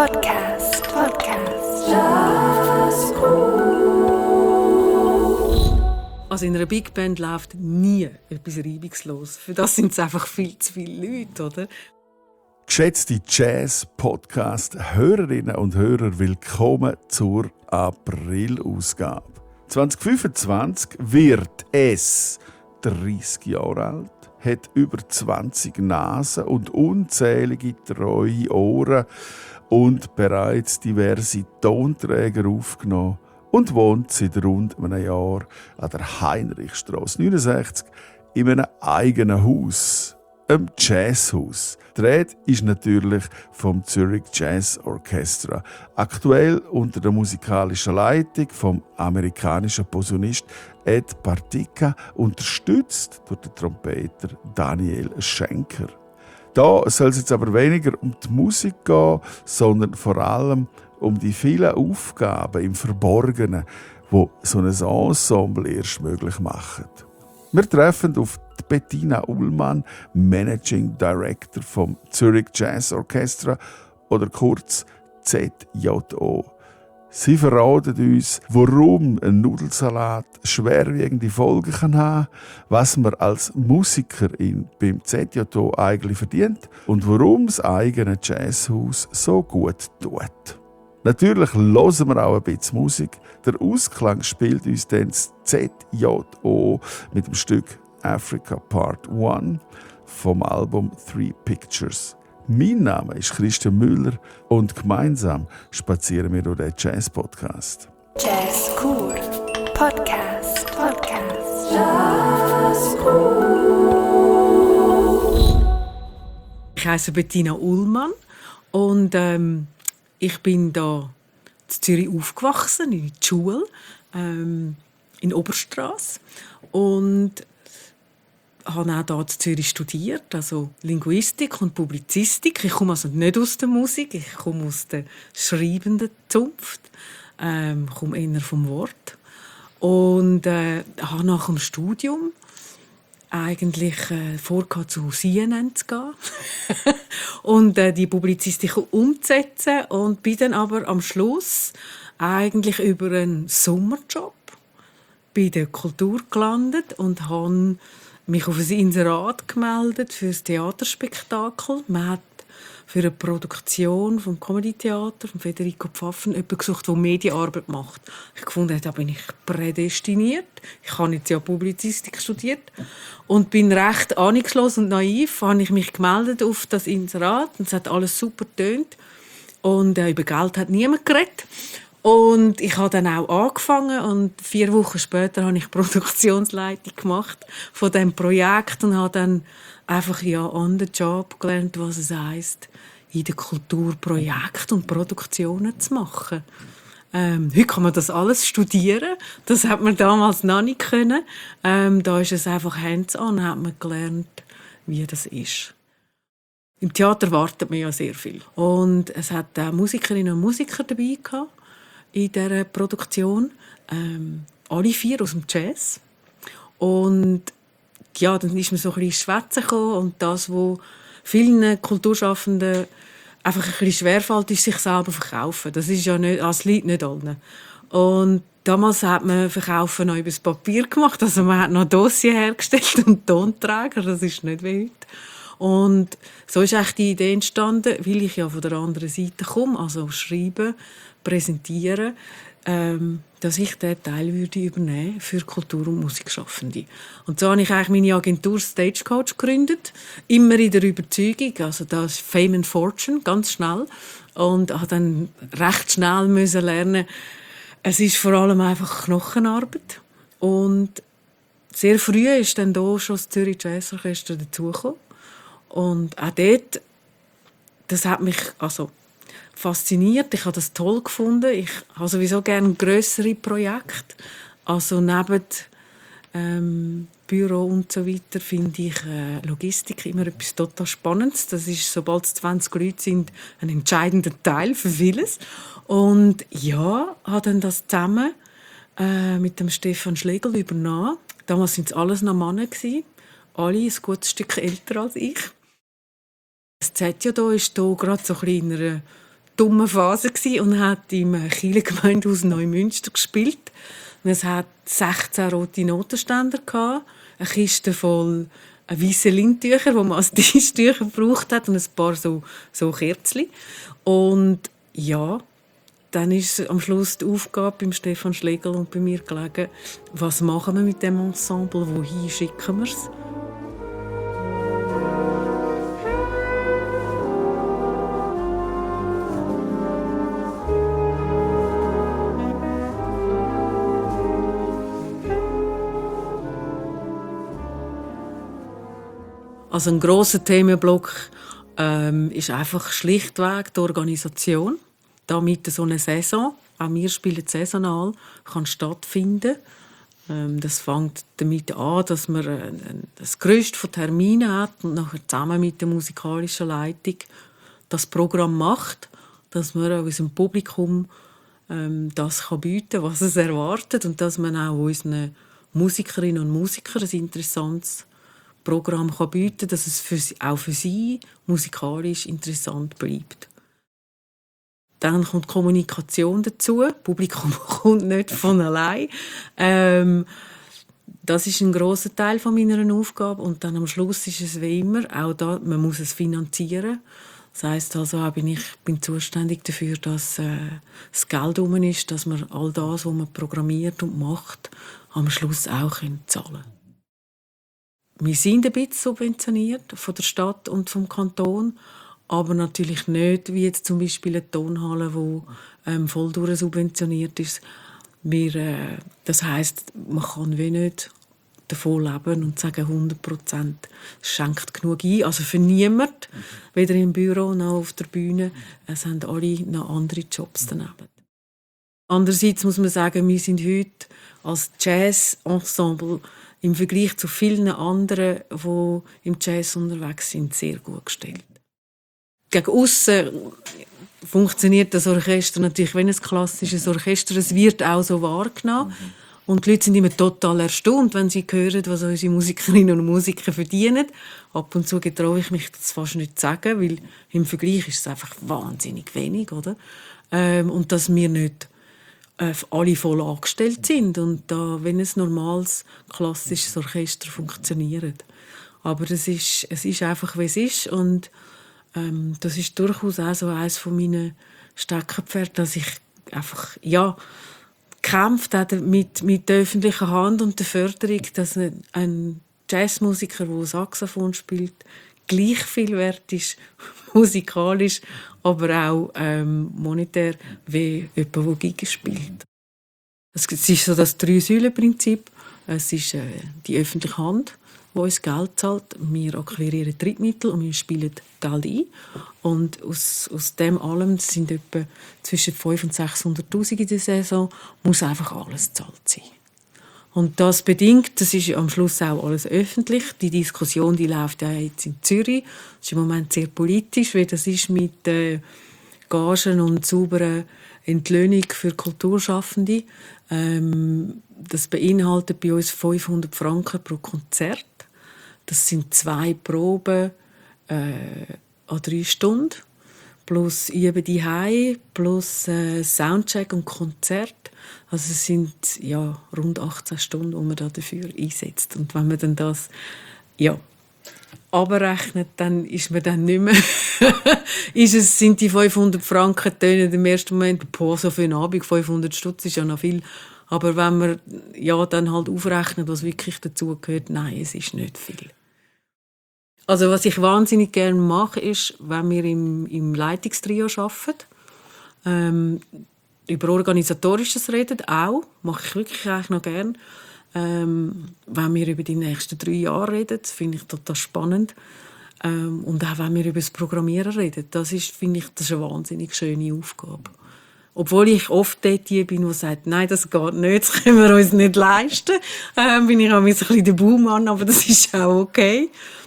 Also in einer Big Band läuft nie etwas reibungslos. Für das sind es einfach viel zu viele Leute, oder? Geschätzte Jazz-Podcast-Hörerinnen und Hörer, willkommen zur April-Ausgabe. 2025 wird es 30 Jahre alt, hat über 20 Nasen und unzählige treue Ohren und bereits diverse Tonträger aufgenommen und wohnt seit rund einem Jahr an der Heinrichstrasse 69 in einem eigenen Haus, einem Jazzhaus. Die Rede ist natürlich vom Zurich Jazz Orchestra, aktuell unter der musikalischen Leitung vom amerikanischen Posaunist Ed Partyka, unterstützt durch den Trompeter Daniel Schenker. Da soll es jetzt aber weniger um die Musik gehen, sondern vor allem um die vielen Aufgaben im Verborgenen, die so ein Ensemble erst möglich machen. Wir treffen auf die Bettina Ullmann, Managing Director vom Zurich Jazz Orchestra oder kurz ZJO. Sie verraten uns, warum ein Nudelsalat schwerwiegende Folgen kann haben, was man als Musikerin beim ZJO eigentlich verdient und warum das eigene Jazzhaus so gut tut. Natürlich hören wir auch ein bisschen Musik. Der Ausklang spielt uns dann das ZJO mit dem Stück Africa Part 1 vom Album Three Pictures. Mein Name ist Christian Müller und gemeinsam spazieren wir durch den Jazz-Podcast. Jazzkur Podcast. Jazzkur. Ich heiße Bettina Ullmann und ich bin da in Zürich aufgewachsen, in der Schule, in Oberstrasse, und habe auch hier in Zürich studiert, also Linguistik und Publizistik. Ich komme also nicht aus der Musik, ich komme aus der schreibenden Zunft, komme eher vom Wort. Und habe nach dem Studium eigentlich vorgehabt, zu CNN zu gehen und die Publizistik umzusetzen, und bin dann aber am Schluss eigentlich über einen Sommerjob bei der Kultur gelandet und habe mich auf ein Inserat gemeldet für ein Theaterspektakel. Man hat für eine Produktion vom Comedy-Theater von Federico Pfaffen jemanden gesucht, der Medienarbeit macht. Ich fand, da bin ich prädestiniert. Ich habe jetzt ja Publizistik studiert und bin recht ahnungslos und naiv. Habe ich mich gemeldet auf das Inserat und es hat alles super getönt. Und über Geld hat niemand geredet. Und ich habe dann auch angefangen und 4 Wochen später habe ich Produktionsleitung gemacht von diesem Projekt und habe dann einfach on the job gelernt, was es heisst, in der Kultur Projekte und Produktionen zu machen. Heute kann man das alles studieren. Das hat man damals noch nicht können. Da ist es einfach hands-on, hat man gelernt, wie das ist. Im Theater wartet man ja sehr viel. Und es hat auch Musikerinnen und Musiker dabei gehabt in dieser Produktion. Alle 4 aus dem Jazz. Und ja, dann ist man so ein bisschen ins Schwätzen gekommen. Und das, was vielen Kulturschaffenden einfach ein bisschen schwerfällt, ist sich selber verkaufen. Das ist ja nicht, das liegt nicht allen. Und damals hat man Verkaufen noch über das Papier gemacht. Also man hat noch Dossier hergestellt und Tonträger. Das ist nicht wie heute. Und so ist eigentlich die Idee entstanden, weil ich ja von der anderen Seite komme, also schreiben, präsentieren, dass ich diesen Teil würde übernehmen für Kultur- und Musikschaffende. Und so habe ich eigentlich meine Agentur Stagecoach gegründet, immer in der Überzeugung, also das ist Fame and Fortune, ganz schnell, und habe dann recht schnell müssen lernen, es ist vor allem einfach Knochenarbeit. Und sehr früh ist dann da schon das Zürich Jazz Orchestra dazugekommen. Und auch dort, das hat mich fasziniert. Ich habe das toll gefunden. Ich habe sowieso gerne grössere Projekte. Also neben Büro und so weiter finde ich Logistik immer etwas total Spannendes. Das ist, sobald es 20 Leute sind, ein entscheidender Teil für vieles. Und ja, habe dann das zusammen mit dem Stefan Schlegel übernommen. Damals waren es alles noch Männer. Alle ein gutes Stück älter als ich. Das ZJO ist hier gerade so ein bisschen in einer dummen Phase und hat im Kieler Gemeindehaus Neumünster gespielt. Und es hat 16 rote Notenständer gehabt, eine Kiste voll weisse Lindtücher, die man als Tischtücher gebraucht hat, und ein paar so Kerzchen. Und ja, dann ist am Schluss die Aufgabe beim Stefan Schlegel und bei mir gelegen, was machen wir mit dem Ensemble, wohin schicken wir es? Also ein grosser Themenblock ist einfach schlichtweg die Organisation, damit so eine Saison, auch wir spielen saisonal, kann stattfinden. Das fängt damit an, dass man das Gerüst von Terminen hat und nachher zusammen mit der musikalischen Leitung das Programm macht, dass man auch unserem Publikum das bieten kann, was es erwartet, und dass man auch unseren Musikerinnen und Musikern ein interessantes Programm bieten kann, dass es auch für sie musikalisch interessant bleibt. Dann kommt die Kommunikation dazu. Das Publikum kommt nicht von allein. Das ist ein grosser Teil von meiner Aufgabe. Und dann am Schluss ist es wie immer, auch da, man muss es finanzieren. Das heisst also, bin zuständig dafür, dass das Geld rum ist, dass man all das, was man programmiert und macht, am Schluss auch zahlen können. Wir sind ein bisschen subventioniert von der Stadt und vom Kanton, aber natürlich nicht wie jetzt zum Beispiel eine Tonhalle, die voll subventioniert ist. Das heisst, man kann wie nicht davon leben und sagen 100%, es schenkt genug ein. Also für niemanden, weder im Büro noch auf der Bühne, es haben alle noch andere Jobs daneben. Andererseits muss man sagen, wir sind heute als Jazz-Ensemble im Vergleich zu vielen anderen, die im Jazz unterwegs sind, sehr gut gestellt. Gegen aussen funktioniert das Orchester natürlich wie ein klassisches Orchester. Es wird auch so wahrgenommen. Und die Leute sind immer total erstaunt, wenn sie hören, was unsere Musikerinnen und Musiker verdienen. Ab und zu getraue ich mich, das fast nicht zu sagen, weil im Vergleich ist es einfach wahnsinnig wenig, oder? Und dass wir nicht alle voll angestellt sind und da, wenn ein normales, klassisches Orchester funktioniert. Aber es ist einfach, wie es ist, und das ist durchaus auch so eines von meinen Steckenpferden, dass ich einfach, gekämpft habe mit der öffentlichen Hand und der Förderung, dass ein Jazzmusiker, der Saxophon spielt, gleich viel wert ist, musikalisch, aber auch monetär, wie jemand, der Geige spielt. Es ist so das Drei-Säulen-Prinzip. Es ist die öffentliche Hand, die uns Geld zahlt. Wir akquirieren Drittmittel und wir spielen Geld ein. Und aus dem allem, das sind etwa zwischen 500.000 und 600'000 in der Saison, muss einfach alles gezahlt sein. Und das bedingt, das ist am Schluss auch alles öffentlich. Die Diskussion, die läuft ja jetzt in Zürich. Das ist im Moment sehr politisch, wie das ist mit Gagen und sauberen Entlöhnung für Kulturschaffende. Das beinhaltet bei uns 500 Franken pro Konzert. Das sind 2 Proben an 3 Stunden. Plus Üben die Hause, plus Soundcheck und Konzert. Also es sind rund 18 Stunden, die man dafür einsetzt. Und wenn man dann das abrechnet, dann ist man dann nicht mehr sind die 500 Franken tönen im ersten Moment, so für einen Abend, 500 Stutz ist ja noch viel. Aber wenn man dann halt aufrechnet, was wirklich dazu gehört, nein, es ist nicht viel. Also was ich wahnsinnig gerne mache, ist, wenn wir im Leitungstrio arbeiten, über Organisatorisches reden, auch, mache ich wirklich eigentlich noch gerne. Wenn wir über die nächsten 3 Jahre reden, finde ich total spannend. Und auch wenn wir über das Programmieren reden, das ist eine wahnsinnig schöne Aufgabe. Obwohl ich oft dort die bin, die sagt, nein, das geht nicht, das können wir uns nicht leisten. Bin ich auch ein bisschen der Buhmann, aber das ist auch okay.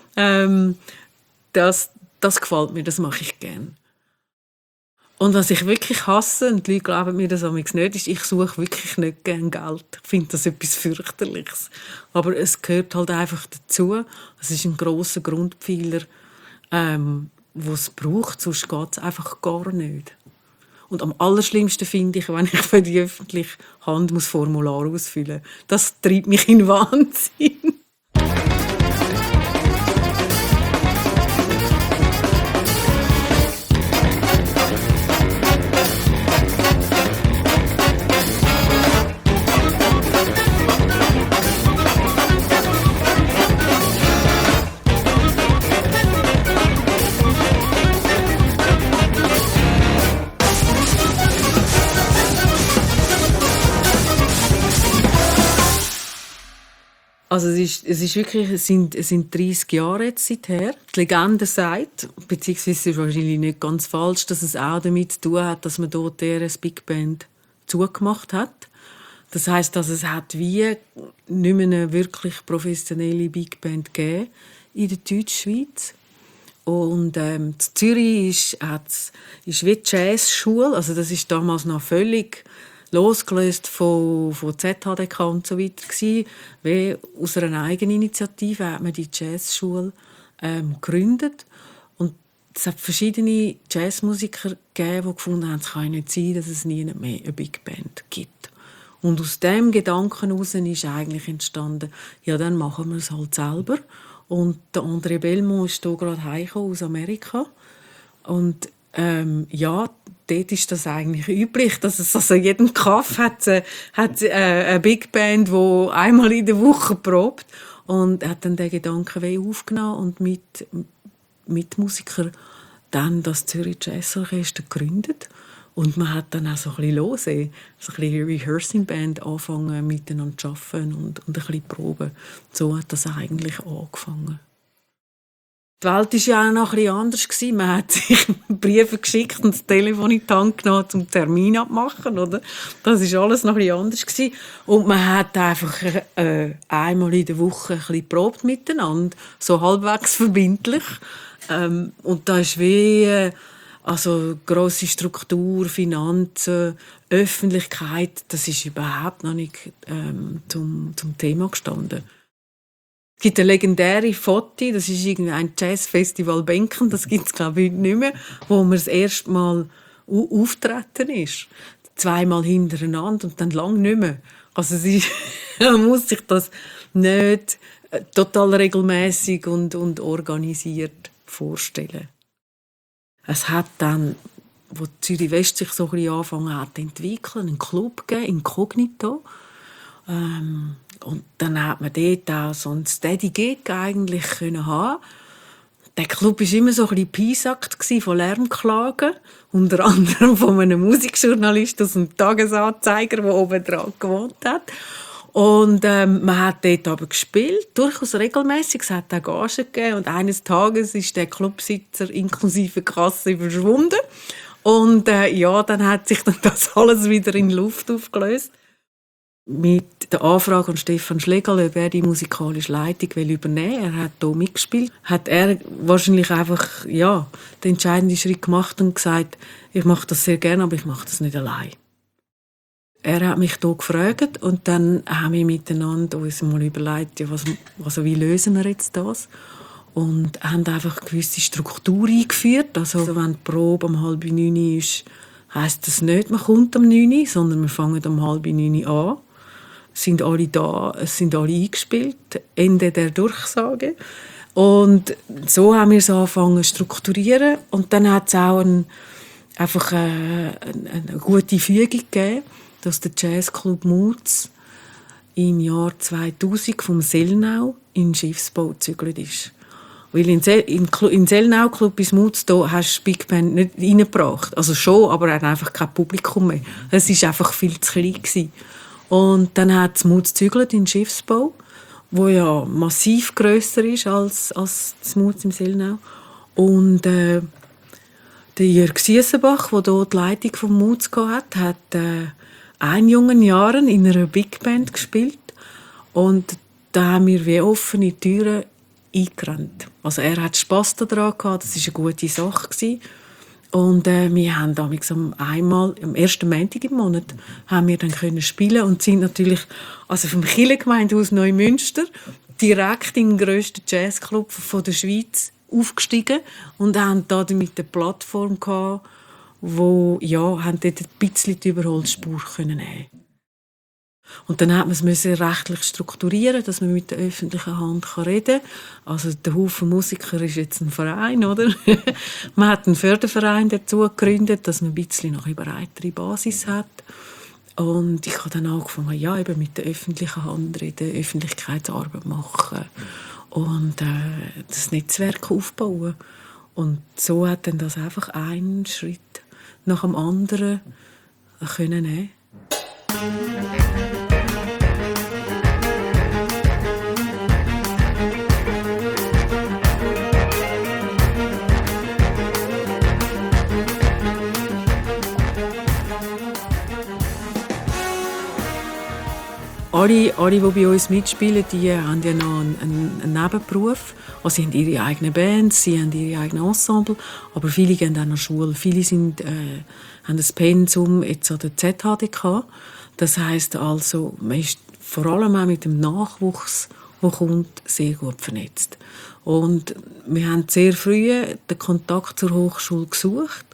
Das gefällt mir, das mache ich gerne. Und was ich wirklich hasse, und die Leute glauben mir das nicht, ist, ich suche wirklich nicht gerne Geld. Ich finde das etwas fürchterliches. Aber es gehört halt einfach dazu. Es ist ein grosser Grundpfeiler, den es braucht, sonst geht es einfach gar nicht. Und am allerschlimmsten finde ich, wenn ich für die öffentliche Hand Formular ausfüllen muss. Das treibt mich in Wahnsinn. Also es ist wirklich, es sind 30 Jahre jetzt seither. Die Legende sagt, beziehungsweise es ist wahrscheinlich nicht ganz falsch, dass es auch damit zu tun hat, dass man dort eine Big Band zugemacht hat. Das heisst, dass es hat wie nicht mehr eine wirklich professionelle Big Band gegeben in der Deutschschweiz. Und in Zürich ist wie die Jazzschule, also das ist damals noch völlig losgelöst von ZHDK und so weiter gewesen. Wie aus einer Eigeninitiative hat man die Jazzschule gegründet. Und es hat verschiedene Jazzmusiker gegeben, die gefunden haben, es kann nicht sein, dass es nie mehr eine Big Band gibt. Und aus diesem Gedanken heraus ist eigentlich entstanden, ja, dann machen wir es halt selber. Und der André Belmont ist hier gerade heimgekommen aus Amerika. Und ja, dort ist das eigentlich üblich, dass es also in jedem Kaff hat eine Big Band, die einmal in der Woche probt. Und hat dann den Gedanken aufgenommen und mit Musikern dann das Zürich Jazz Orchester gegründet. Und man hat dann auch so ein bisschen so ein bisschen Rehearsing Band angefangen, miteinander zu arbeiten und ein bisschen proben. So hat das eigentlich angefangen. Die Welt war ja auch noch ein bisschen anders. Man hat sich Briefe geschickt und das Telefon in die Hand genommen, um Termin abzumachen. Oder? Das war alles noch ein bisschen anders. Und man hat einfach einmal in der Woche ein bisschen geprobt miteinander, so halbwegs verbindlich. Und da ist wie also grosse Struktur, Finanzen, Öffentlichkeit, das ist überhaupt noch nicht zum Thema gestanden. Es gibt eine legendäre Foto, das ist ein Jazzfestival Benken, das gibt es glaube ich heute nicht mehr, wo man das erste Mal auftreten ist. Zweimal hintereinander und dann lang nicht mehr. Also man muss sich das nicht total regelmäßig und organisiert vorstellen. Es hat dann, wo Zürich West sich so ein bisschen angefangen hat zu entwickeln, einen Club gegeben, Inkognito. Und dann hat man dort auch so einen Steady-Gig eigentlich haben. Der Club war immer so ein bisschen piesackt von Lärmklagen. Unter anderem von einem Musikjournalist aus dem Tagesanzeiger, der oben dran gewohnt hat. Und man hat dort aber gespielt, durchaus regelmäßig. Es hat auch Gagen gegeben. Und eines Tages ist der Clubsitzer inklusive Kasse verschwunden. Und ja, dann hat sich dann das alles wieder in Luft aufgelöst. Mit der Anfrage an Stefan Schlegel, ob er die musikalische Leitung übernehmen will. Er hat hier mitgespielt. Hat er wahrscheinlich einfach den entscheidenden Schritt gemacht und gesagt, ich mache das sehr gerne, aber ich mache das nicht allein. Er hat mich hier gefragt und dann haben wir miteinander uns mal überlegt, ja, wie lösen wir jetzt das? Und haben einfach eine gewisse Struktur eingeführt. Also wenn die Probe um 8:30 ist, heisst das nicht, man kommt um 9 Uhr, sondern wir fangen um 8:30 an. Sind alle da, es sind alle eingespielt, Ende der Durchsage. Und so haben wir es angefangen zu strukturieren. Und dann hat es auch einfach eine gute Fügung gegeben, dass der Jazzclub Mutz im Jahr 2000 vom Sellnau in den Schiffsbau gezügelt ist. Weil in Sellnau Club bis Mutz da hast du Big Band nicht reingebracht. Also schon, aber er hat einfach kein Publikum mehr. Es war einfach viel zu klein gewesen. Und dann hat es Mutz gezügelt in den Schiffsbau, wo ja massiv grösser ist als das Mutz im Sellnau. Und der Jörg Siesenbach, der hier die Leitung vom Mutz hatte, hat in jungen Jahren in einer Big Band gespielt. Und da haben wir wie offene Türen eingerannt. Also er hat Spass daran gehabt, das war eine gute Sache. Und wir haben damals am ersten Montag im Monat haben wir dann können spielen und sind natürlich also vom Kirchengemeindehaus Neumünster direkt in den grössten Jazzclub der Schweiz aufgestiegen und haben da damit eine Plattform gehabt, haben dort ein bisschen die Überholspur können nehmen. Und dann hat man es rechtlich strukturieren, dass man mit der öffentlichen Hand reden kann. Also der Haufen Musiker ist jetzt ein Verein, oder? Man hat einen Förderverein dazu gegründet, dass man ein bisschen noch eine breitere Basis hat. Und ich habe dann angefangen, eben mit der öffentlichen Hand reden, Öffentlichkeitsarbeit machen und das Netzwerk aufbauen. Und so hat dann das einfach einen Schritt nach dem anderen können nehmen. Alle, die bei uns mitspielen, die haben ja noch einen Nebenberuf. Also sie haben ihre eigenen Bands, sie haben ihre eigenen Ensemble, aber viele gehen auch noch Schule. Viele haben ein Pensum jetzt an der ZHDK. Das heisst also, man ist vor allem auch mit dem Nachwuchs, der kommt, sehr gut vernetzt. Und wir haben sehr früh den Kontakt zur Hochschule gesucht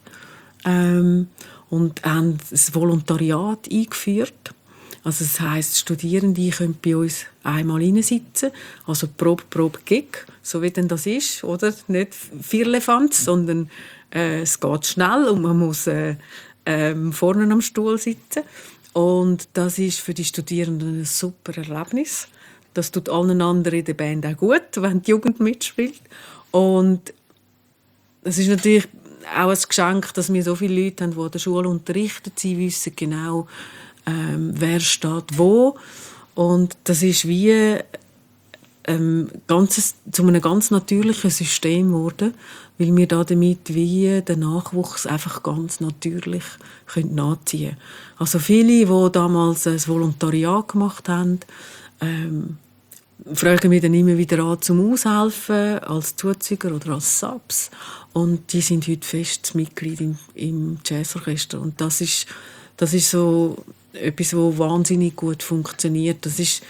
und haben das Volontariat eingeführt. Also das heisst, Studierende können bei uns einmal reinsitzen, also Probe, Gig, so wie denn das ist, oder? Nicht Vierlefanz, sondern es geht schnell und man muss vorne am Stuhl sitzen. Und das ist für die Studierenden ein super Erlebnis. Das tut allen anderen in der Band auch gut, wenn die Jugend mitspielt. Und es ist natürlich auch ein Geschenk, dass wir so viele Leute haben, die an der Schule unterrichten. Sie wissen genau, wer steht wo. Und das ist wie zu einem ganz natürlichen System geworden, weil wir damit wie den Nachwuchs einfach ganz natürlich nachziehen können. Also viele, die damals ein Volontariat gemacht haben, fragen mich dann immer wieder an, zum Aushelfen, als Zuzüger oder als Subs. Und die sind heute festes Mitglied im Jazzorchester. Und das ist so etwas, das wahnsinnig gut funktioniert. Das ist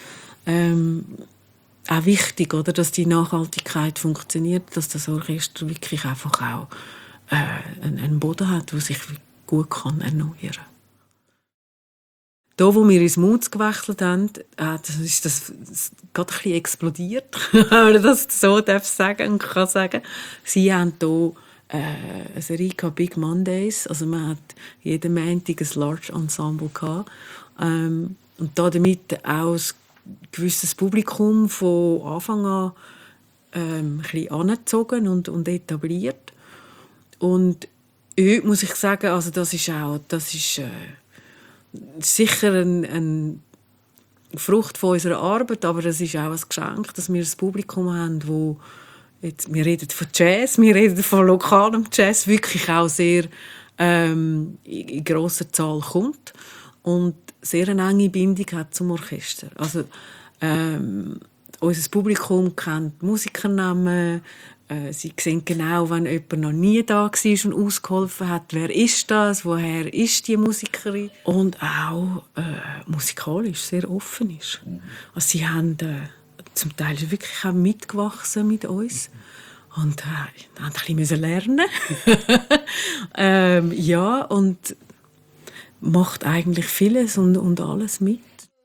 auch wichtig, oder, dass die Nachhaltigkeit funktioniert, dass das Orchester wirklich einfach auch einen Boden hat, der sich gut erneuern kann. Da, wo wir ins Moods gewechselt haben, ist das gerade ein bisschen explodiert, wenn man das so sagen kann. Sie haben hier eine Serie Big Mondays, also man hat jeden Montag ein Large Ensemble gehabt. Und damit auch ein gewisses Publikum von Anfang an ein bisschen angezogen und etabliert. Und heute muss ich sagen, also das ist sicher eine Frucht von unserer Arbeit, aber es ist auch ein Geschenk, dass wir ein Publikum haben, wo jetzt, wir reden von Jazz, wir reden von lokalem Jazz, wirklich auch sehr in grosser Zahl kommt und sehr eine enge Bindung hat zum Orchester. Also unser Publikum kennt Musikernamen, sie sehen genau, wenn jemand noch nie da war und ausgeholfen hat, wer ist das, woher ist die Musikerin. Und auch musikalisch sehr offen ist. Also sie haben zum Teil wirklich auch mitgewachsen mit uns und haben ein bisschen lernen. Ja, und macht eigentlich vieles und alles mit.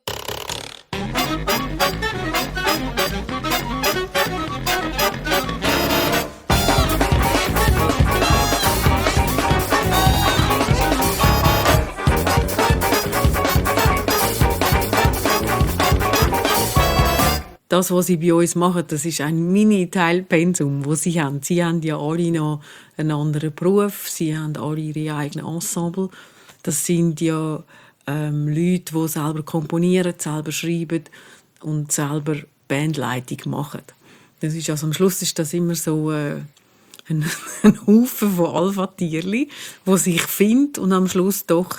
Das, was sie bei uns machen, das ist ein Mini-Teilpensum, das sie haben. Sie haben ja alle noch einen anderen Beruf, sie haben alle ihre eigenen Ensemble. Das sind ja Leute, die selber komponieren, selber schreiben und selber Bandleitung machen. Das ist also, am Schluss ist das immer so ein Haufen von Alpha-Tierli, die sich finden und am Schluss doch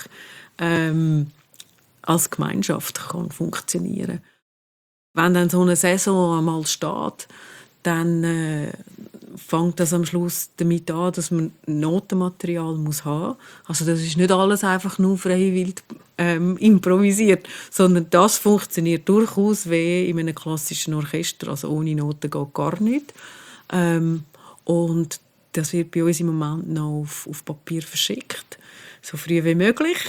als Gemeinschaft kann funktionieren. Wenn dann so eine Saison einmal steht, dann fängt das am Schluss damit an, dass man Notenmaterial haben muss. Also das ist nicht alles einfach nur freiwillig improvisiert, sondern das funktioniert durchaus wie in einem klassischen Orchester. Also ohne Noten geht gar nichts. Und das wird bei uns im Moment noch auf Papier verschickt. So früh wie möglich.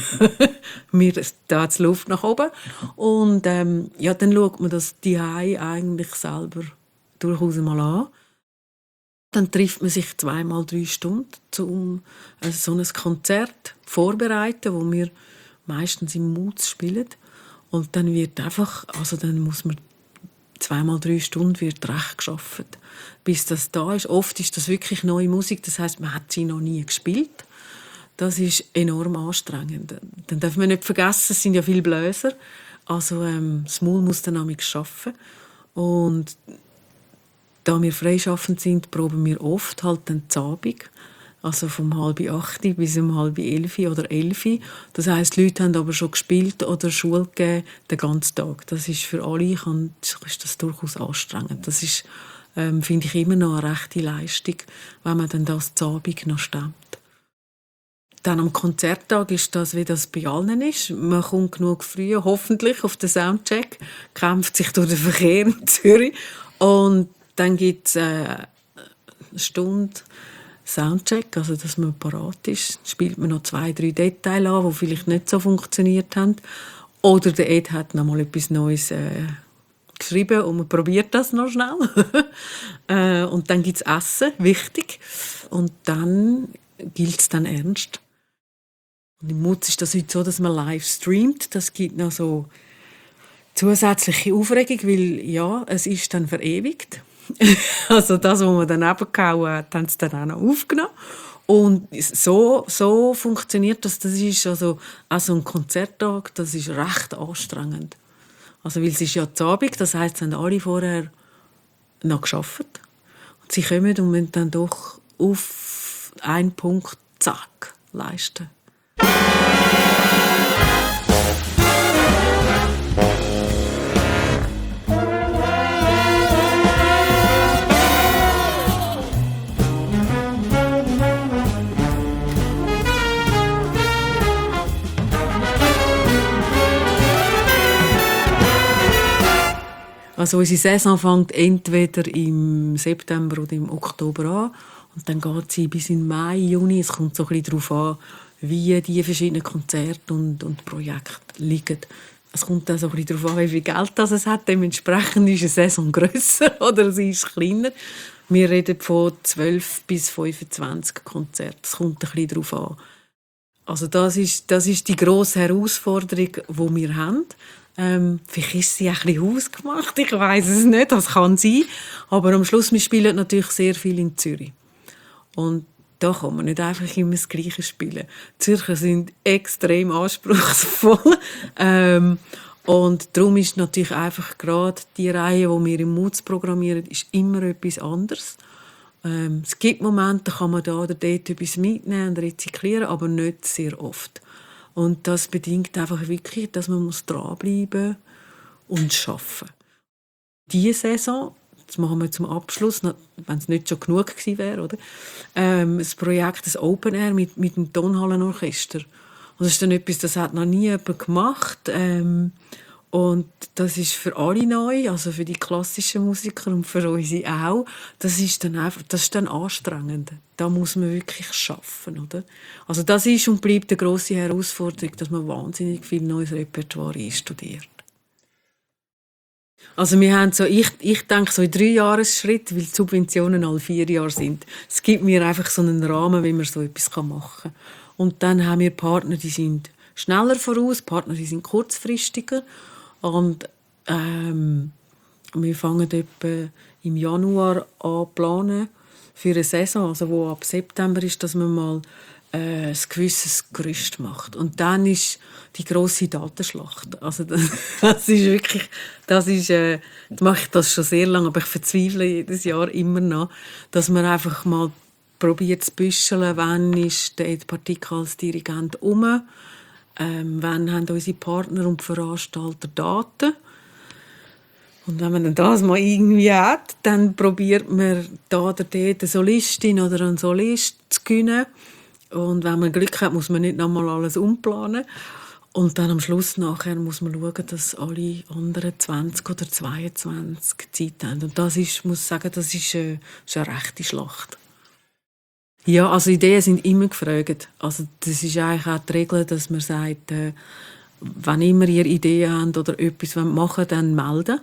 Mir da die Luft nach oben. Und dann schaut man das daheim eigentlich selber durchaus mal an. Dann trifft man sich 2-3 Stunden, um so ein Konzert vorzubereiten, wo wir meistens im Mut spielen. Und dann wird einfach, also dann muss man 2-3 Stunden wird recht gearbeitet, bis das da ist. Oft ist das wirklich neue Musik, das heisst, man hat sie noch nie gespielt. Das ist enorm anstrengend. Dann darf man nicht vergessen, es sind ja viele Bläser. Also das Maul muss dann arbeiten. Und da wir freischaffend sind, proben wir oft halt dann zu Abend. Also vom 7:30 bis 10:30 oder 11. Das heisst, die Leute haben aber schon gespielt oder Schule gegeben den ganzen Tag. Das ist für alle ist das durchaus anstrengend. Das ist, finde ich, immer noch eine rechte Leistung, wenn man dann das zu Abend noch stemmt. Dann am Konzerttag ist das, wie das bei allen ist. Man kommt genug früh, hoffentlich, auf den Soundcheck, kämpft sich durch den Verkehr in Zürich und dann gibt es eine Stunde Soundcheck, also dass man parat ist. Spielt man noch 2-3 Details an, die vielleicht nicht so funktioniert haben. Oder der Ed hat noch mal etwas Neues geschrieben und man probiert das noch schnell. Und dann gibt es Essen, wichtig. Und dann gilt es dann ernst. Und im Mutz ist das heute so, dass man live streamt. Das gibt noch so zusätzliche Aufregung, weil ja, es ist dann verewigt. Also das, was man dann abgehauen hat, haben sie dann auch noch aufgenommen. Und so funktioniert das. Das ist also ein Konzerttag, das ist recht anstrengend. Also weil es ist ja zu Abend, das heisst, sie haben alle vorher noch gearbeitet. Und sie kommen und müssen dann doch auf einen Punkt, zack, leisten. Also unsere Saison fängt entweder im September oder im Oktober an und dann geht sie bis in Mai, Juni. Es kommt so ein bisschen darauf an, wie die verschiedenen Konzerte und Projekte liegen. Es kommt auch so ein bisschen darauf an, wie viel Geld das es hat. Dementsprechend ist eine Saison grösser oder sie ist kleiner. Wir reden von 12 bis 25 Konzerten. Es kommt ein bisschen darauf an. Also das ist die grosse Herausforderung, die wir haben. Vielleicht ist sie ein bisschen hausgemacht, ich weiss es nicht, das kann sein. Aber am Schluss, wir spielen natürlich sehr viel in Zürich. Und da kann man nicht einfach immer das Gleiche spielen. Die Zürcher sind extrem anspruchsvoll. Und darum ist natürlich einfach gerade die Reihe, die wir im Mutz programmieren, ist immer etwas anderes. Es gibt Momente, da kann man da oder dort etwas mitnehmen und rezyklieren, aber nicht sehr oft. Und das bedingt einfach wirklich, dass man dranbleiben und arbeiten. Diese Saison, das machen wir zum Abschluss, wenn es nicht schon genug gewesen wäre, oder? Das Projekt, das Open Air mit dem Tonhallenorchester. Und das ist dann etwas, das hat noch nie jemand gemacht. Und das ist für alle neu, also für die klassischen Musiker und für uns auch. Das ist dann anstrengend. Da muss man wirklich arbeiten, oder? Also das ist und bleibt eine grosse Herausforderung, dass man wahnsinnig viel neues Repertoire einstudiert. Also wir haben ich denke so in 3 Jahresschritt, weil die Subventionen alle 4 Jahre sind. Es gibt mir einfach so einen Rahmen, wie man so etwas machen kann. Und dann haben wir Partner, die sind schneller voraus, Partner, die sind kurzfristiger. Und wir fangen etwa im Januar an planen für eine Saison, also wo ab September ist, dass man mal ein gewisses Gerüst macht. Und dann ist die grosse Datenschlacht. Also das ist wirklich, jetzt mache ich das schon sehr lange, aber ich verzweifle jedes Jahr immer noch, dass man einfach mal probiert zu büscheln, wann ist der Partikel als Dirigent um. Wann haben unsere Partner und Veranstalter Daten? Und wenn man dann das mal irgendwie hat, dann probiert man da oder dort eine Solistin oder einen Solist zu gewinnen. Und wenn man Glück hat, muss man nicht nochmal alles umplanen. Und dann am Schluss nachher muss man schauen, dass alle anderen 20 oder 22 Zeit haben. Und das ist, muss ich sagen, das ist eine rechte Schlacht. Ja, also Ideen sind immer gefragt. Also das ist eigentlich auch die Regel, dass man sagt, wenn immer ihr Ideen habt oder etwas machen wollt, dann melden.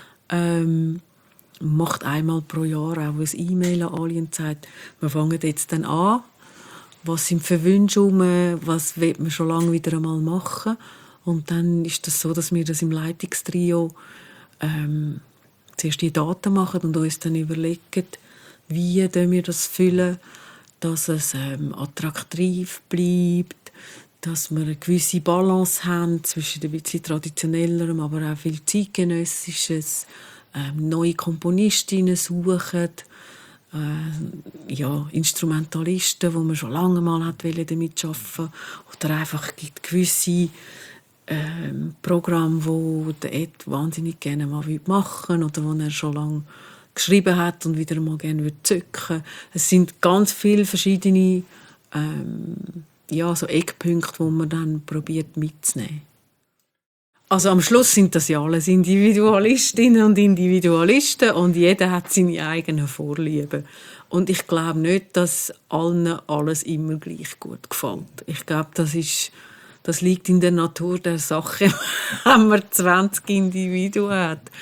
Macht einmal pro Jahr auch ein E-Mail an alle und sagt, wir fangen jetzt dann an. Was sind für Wünsche rum? Was will man schon lange wieder einmal machen? Und dann ist das so, dass wir das im Leitungstrio zuerst die Daten machen und uns dann überlegen, wie wir das füllen, dass es attraktiv bleibt, dass wir eine gewisse Balance haben zwischen ein bisschen traditionellerem, aber auch viel zeitgenössisches, neue Komponistinnen suchen, Instrumentalisten, wo man schon lange mal damit arbeiten oder einfach gibt gewisse Programme, wo der Ed wahnsinnig gerne mal machen oder wo er schon lange geschrieben hat und wieder mal gerne zücken würde. Es sind ganz viele verschiedene so Eckpunkte, die man dann probiert mitzunehmen. Also am Schluss sind das ja alles Individualistinnen und Individualisten und jeder hat seine eigenen Vorlieben. Und ich glaube nicht, dass allen alles immer gleich gut gefällt. Ich glaube, das liegt in der Natur der Sache, wenn man 20 Individuen hat.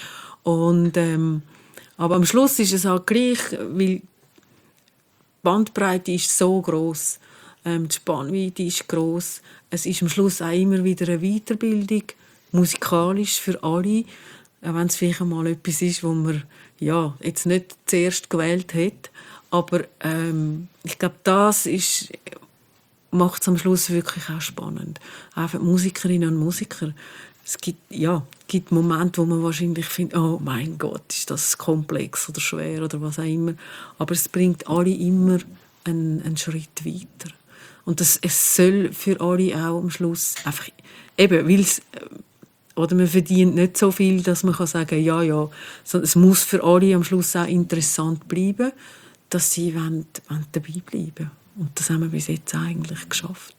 Aber am Schluss ist es halt gleich, weil die Bandbreite ist so gross, die Spannweite ist gross. Es ist am Schluss auch immer wieder eine Weiterbildung, musikalisch für alle, auch wenn es vielleicht mal etwas ist, wo man jetzt nicht zuerst gewählt hat. Aber ich glaube, das macht es am Schluss wirklich auch spannend. Auch für die Musikerinnen und Musiker. Es gibt Momente, wo man wahrscheinlich findet, oh mein Gott, ist das komplex oder schwer oder was auch immer. Aber es bringt alle immer einen Schritt weiter. Und es soll für alle auch am Schluss einfach, eben, weil man verdient nicht so viel, dass man sagen kann, sondern es muss für alle am Schluss auch interessant bleiben, dass sie dabei bleiben. Und das haben wir bis jetzt eigentlich geschafft.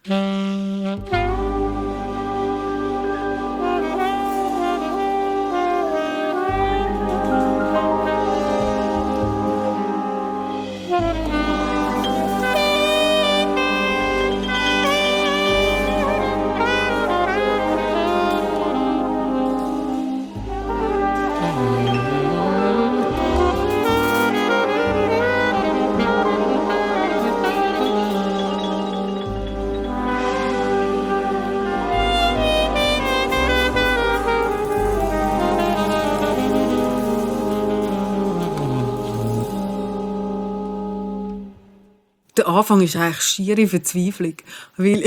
Der Anfang ist eigentlich schiere Verzweiflung, weil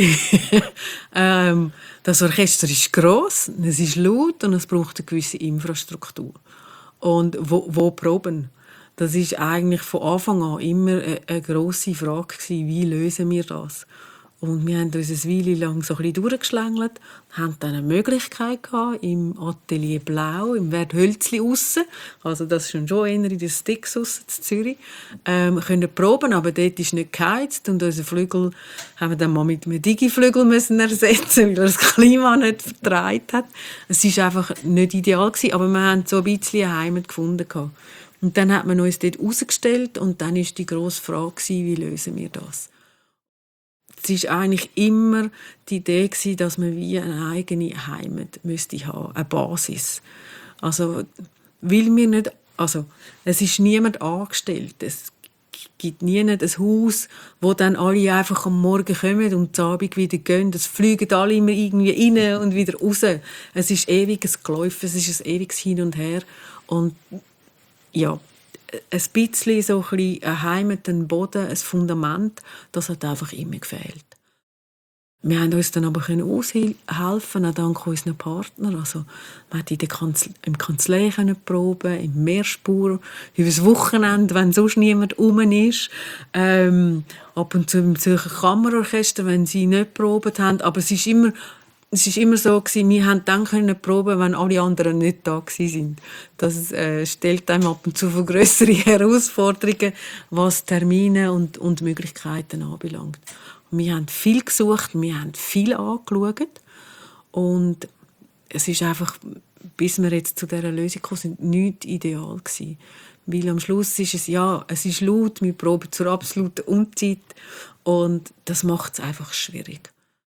das Orchester ist gross, es ist laut und es braucht eine gewisse Infrastruktur. Und wo proben? Das ist eigentlich von Anfang an immer eine grosse Frage gewesen, wie lösen wir das? Und wir haben uns eine Weile lang so ein bisschen durchgeschlängelt, haben dann eine Möglichkeit gehabt, im Atelier Blau, im Werdhölzli aussen, also das ist schon eher in den Sticks aussen in Zürich, können proben, aber dort ist nicht geheizt und unsere Flügel haben wir dann mal mit einem Digiflügel müssen ersetzen, weil er das Klima nicht vertreibt hat. Es war einfach nicht ideal gewesen, aber wir haben so ein bisschen eine Heimat gefunden gehabt. Und dann hat man uns dort rausgestellt und dann ist die grosse Frage gewesen, wie lösen wir das? Es war eigentlich immer die Idee, dass man wie eine eigene Heimat müsste haben, eine Basis. Also, weil wir nicht, also, es ist niemand angestellt. Es gibt nie ein Haus, wo dann alle einfach am Morgen kommen und am Abend wieder gehen. Es fliegen alle immer irgendwie rein und wieder raus. Es ist ewiges Geläuf, es ist ein ewiges Hin und Her. Und ja, ein bisschen so eine Heimat, ein Boden, ein Fundament, das hat einfach immer gefehlt. Wir haben uns dann aber aushelfen, auch dank unseren Partnern. Also, man konnte im Kanzlei proben, im Mehrspur, über das Wochenende, wenn sonst niemand rum ist. Ab und zu im Zürcher Kammerorchester, wenn sie nicht proben haben. Aber es ist immer so gewesen, wir haben dann proben, wenn alle anderen nicht da sind. Das stellt einem ab und zu für grössere Herausforderungen, was Termine und Möglichkeiten anbelangt. Und wir haben viel gesucht, wir haben viel angeschaut und es ist einfach bis wir jetzt zu dieser Lösung gekommen sind, nicht ideal gewesen. Weil am Schluss ist es ist laut, wir proben zur absoluten Unzeit und das macht es einfach schwierig.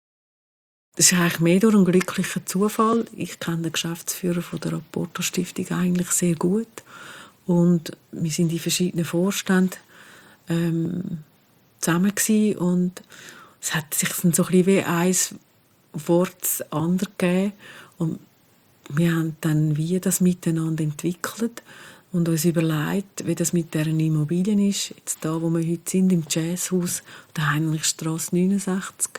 Das ist eigentlich mehr durch einen glücklichen Zufall. Ich kenne den Geschäftsführer von der Rapporto-Stiftung eigentlich sehr gut. Und wir sind in verschiedenen Vorständen zusammen gewesen. Und es hat sich dann so ein bisschen wie ein Wort das andere gegeben. Und wir haben dann wie das miteinander entwickelt und uns überlegt, wie das mit deren Immobilien ist. Jetzt da, wo wir heute sind, im Jazzhaus, der Heinrichstrasse 69,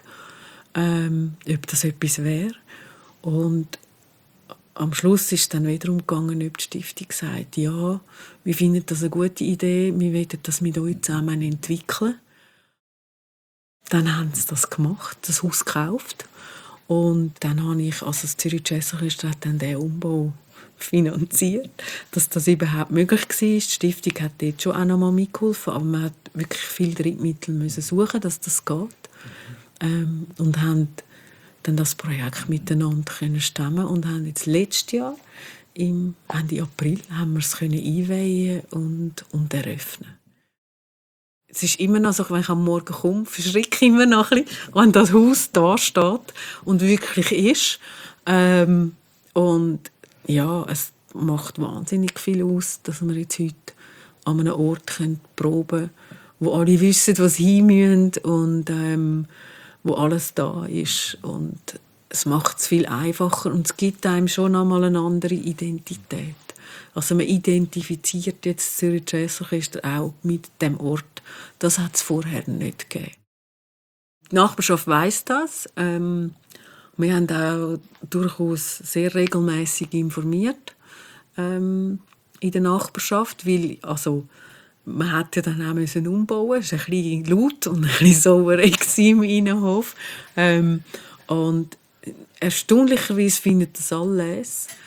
ob das etwas wäre. Und am Schluss ist es dann wiederum gegangen, ob die Stiftung sagt, ja, wir finden das eine gute Idee, wir wollen das mit euch zusammen entwickeln. Dann haben sie das gemacht, das Haus gekauft. Und dann habe ich, also das Zürich Jazz Orchester hat dann den Umbau finanziert, dass das überhaupt möglich war. Die Stiftung hat dort schon auch noch mal mitgeholfen, aber man hat wirklich viel Drittmittel müssen suchen, dass das geht. Und haben dann das Projekt miteinander können stemmen und haben jetzt letztes Jahr Ende April haben wir es können einweihen und eröffnen. Es ist immer noch so, wenn ich am Morgen komme, verschrecke ich immer noch ein bisschen, wenn das Haus da steht und wirklich ist. Und ja, es macht wahnsinnig viel aus, dass wir jetzt heute an einem Ort proben können, wo alle wissen, was sie hin müssen und wo alles da ist. Und es macht es viel einfacher und es gibt einem schon einmal eine andere Identität. Also man identifiziert jetzt das Zürich Jazz Orchester auch mit dem Ort. Das hat es vorher nicht gegeben. Die Nachbarschaft weiss das. Wir haben auch durchaus sehr regelmäßig informiert in der Nachbarschaft, weil also, man hätte ja dann auch müssen umbauen. Es war ein bisschen laut und ein bisschen Sauerei im Innenhof. Und erstaunlicherweise finden das alle.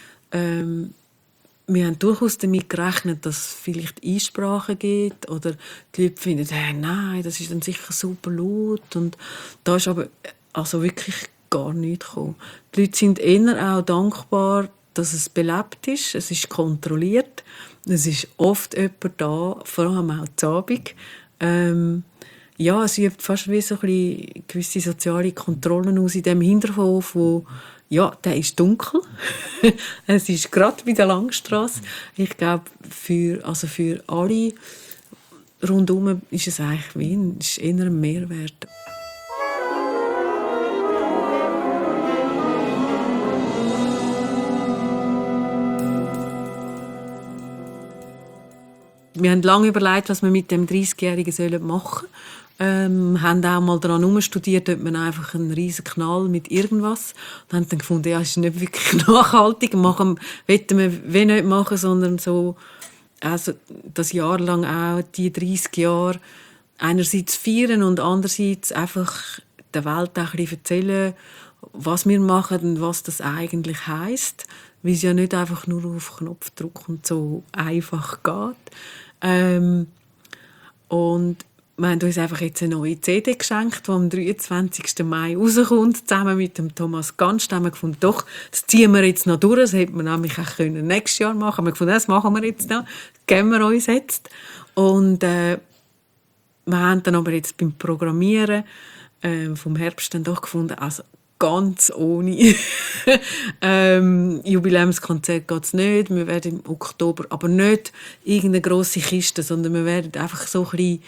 Wir haben durchaus damit gerechnet, dass es vielleicht Einsprachen gibt oder die Leute finden, hey, nein, das ist dann sicher super laut. Und da ist aber also wirklich gar nichts gekommen. Die Leute sind eher auch dankbar, dass es belebt ist, es ist kontrolliert, es ist oft jemand da, vor allem auch zu Abend. Ja, es übt fast wie so ein bisschen gewisse soziale Kontrollen aus in dem Hinterhof, wo ja, der ist dunkel. Es ist gerade bei der Langstrasse. Ich glaube, für alle rundherum ist es eigentlich ist eher ein Mehrwert. Wir haben lange überlegt, was wir mit dem 30-Jährigen machen sollen. Haben auch mal daran herumstudiert, ob man einfach einen riesen Knall mit irgendwas. Und haben dann gefunden, ja, es ist nicht wirklich nachhaltig. Wollten wir nicht machen, sondern so, also das Jahr lang auch die 30 Jahre einerseits feiern und andererseits einfach der Welt auch ein bisschen erzählen, was wir machen und was das eigentlich heisst. Weil es ja nicht einfach nur auf Knopfdruck und so einfach geht. Und wir haben uns einfach jetzt eine neue CD geschenkt, die am 23. Mai rauskommt, zusammen mit dem Thomas Ganz. Da haben wir gefunden, doch, das ziehen wir jetzt noch durch. Das hätte man nämlich auch nächstes Jahr machen können. Wir haben gefunden, das machen wir jetzt noch. Das geben wir uns jetzt. Und wir haben dann aber jetzt beim Programmieren vom Herbst dann doch gefunden, also ganz ohne Jubiläumskonzert geht es nicht. Wir werden im Oktober aber nicht irgendeine grosse Kiste, sondern wir werden einfach so ein bisschen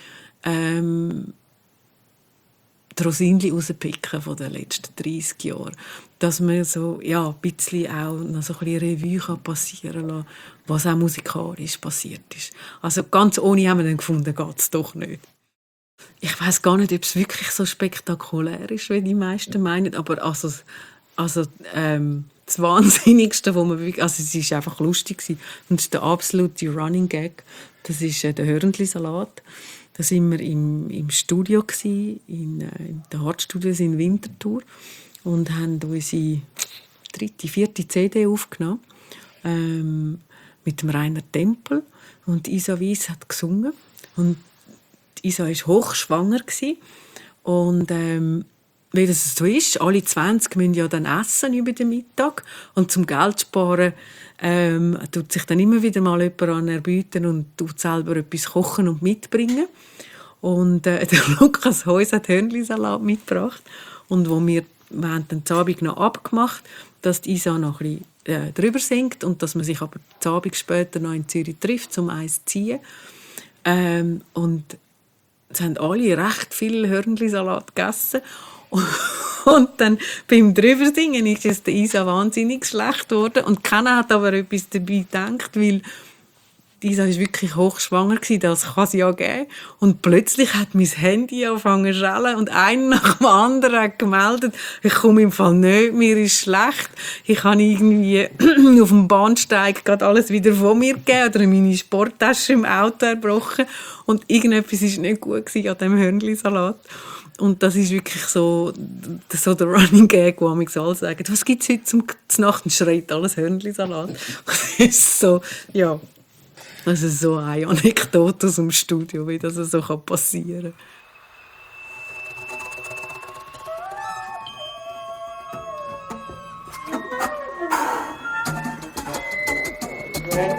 die Rosinchen rauspicken von den letzten 30 Jahren. Dass man so, ja, ein bisschen auch noch so ein bisschen Revue passieren lassen, was auch musikalisch passiert ist. Also ganz ohne haben wir dann gefunden, geht es doch nicht. Ich weiss gar nicht, ob es wirklich so spektakulär ist, wie die meisten meinen, aber das Wahnsinnigste, wo man wirklich, also es war einfach lustig gewesen. Und das ist der absolute Running Gag, das ist der Hörnli-Salat. Da waren wir im Studio gewesen, in den Hartstudios in Winterthur und haben unsere 3., 4. CD aufgenommen mit dem Rainer Tempel und Isa Weiss hat gesungen und Isa war hochschwanger gewesen. Und wie das so ist, alle 20 müssen ja dann essen über den Mittag. Und zum Geld sparen tut sich dann immer wieder mal jemand an erbieten und tut selber etwas kochen und mitbringen. Und der Lukas Heus hat Hörnli-Salat mitgebracht. Und wir haben dann am Abend noch abgemacht, dass die Isa noch ein bisschen drüber singt und dass man sich aber am Abend später noch in Zürich trifft, um eins zu ziehen. Und es haben alle recht viel Hörnli-Salat gegessen. Und dann beim Drübersingen ist es der Isa wahnsinnig schlecht geworden. Und keiner hat aber etwas dabei gedacht, weil die Isa war wirklich hochschwanger, das kann es ja geben. Und plötzlich hat mein Handy angefangen zu schellen und einer nach dem anderen hat gemeldet, ich komme im Fall nicht, mir ist schlecht. Ich habe irgendwie auf dem Bahnsteig gerade alles wieder von mir gegeben oder meine Sporttasche im Auto erbrochen. Und irgendetwas war nicht gut an diesem Hörnli-Salat. Und das ist wirklich so der Running Gag, wo man alle sagen, was gibt es heute zum Nacht? Und schreit alles Hörnli-Salat. Das ist so, ja. Also so eine Anekdote aus dem Studio, wie das so passieren kann.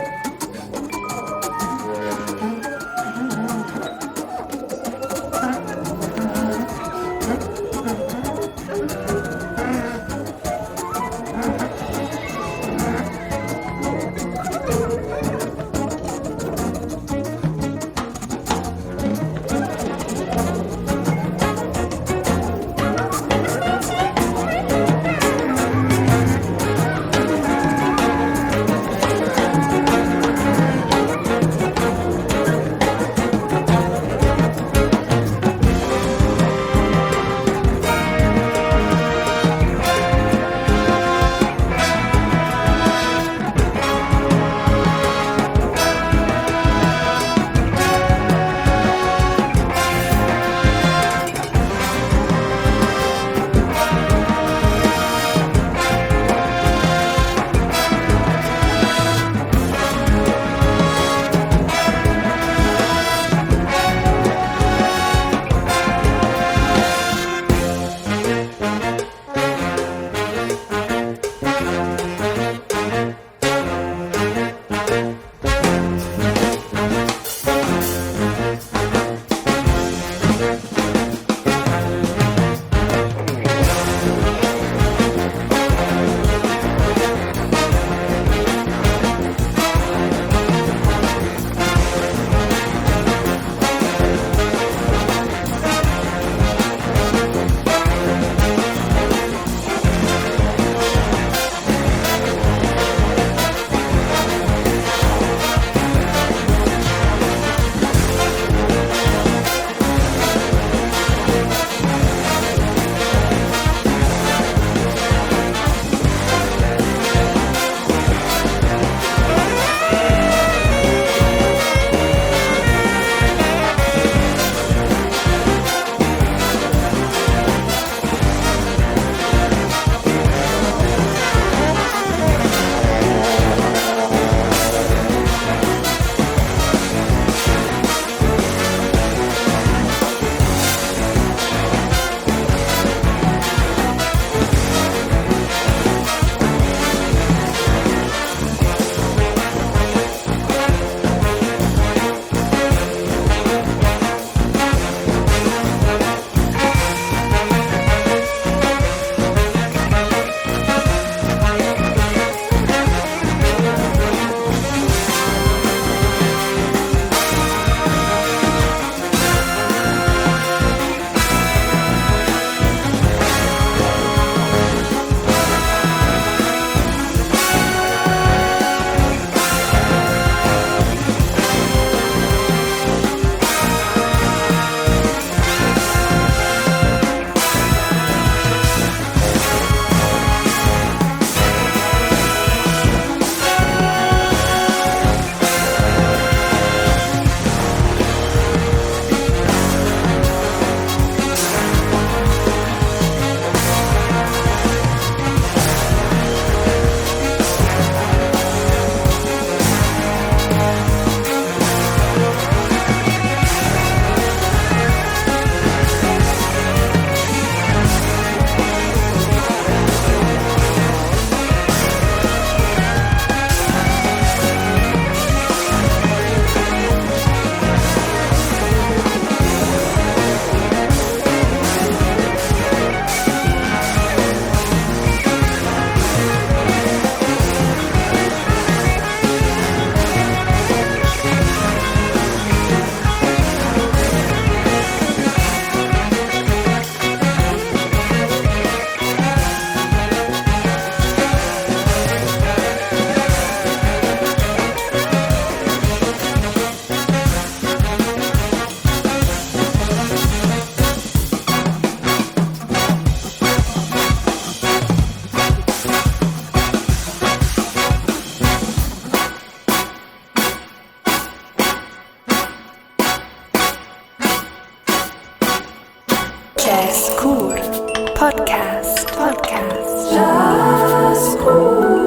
Jazzkur Podcast. Jazzkur.